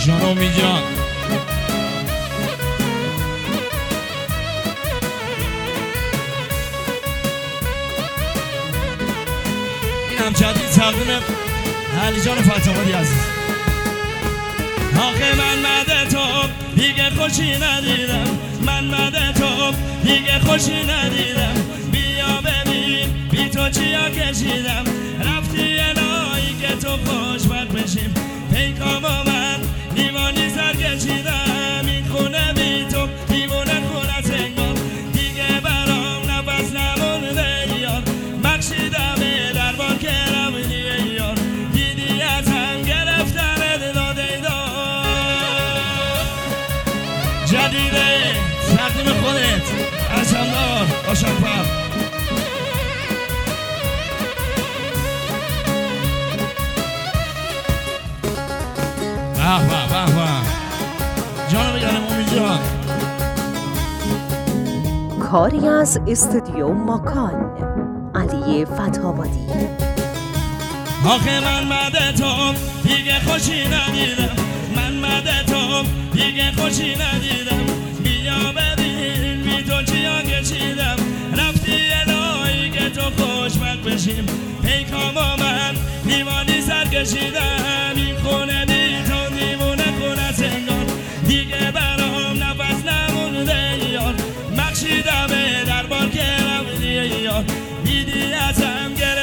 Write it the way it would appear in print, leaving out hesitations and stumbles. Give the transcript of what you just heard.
جانومی جان اینم جدید تقدیم علی جان فاطمه عزیز. آخه من مده تو دیگه خوشی ندیدم، من مده تو دیگه خوشی ندیدم، بیا ببین بی تو چیا کشیدم، رفتی الهی که تو خوشبخت بشیم، پیکام من دیوانی سر کشیدم، این خونه بی تو دیوونه خونت انگار، دیگه برام نفس نمونده یار، بخشیدم دربار که رمونی یار، دیدی از هم گرفتن داده دار. جدیده تقدیم خودت ارشمدار آشاکفر. جانو بگرم امی جان. کاری از استودیو ماکان علی فتح‌آبادی. آخه من مده تو دیگه خوشی ندیدم، من مده تو دیگه خوشی ندیدم، بیا ببین بی تو چیا کشیدم، رفتی الهی که تو خوشبخت بشیم، پیکام من دیوانی سر کشیدم، این خونه بی تو دیوونه خونت انگار، دیگه برام نفس نمونده یار، بخشیدم دربار که رفتی یار، دیدی ازم گرفت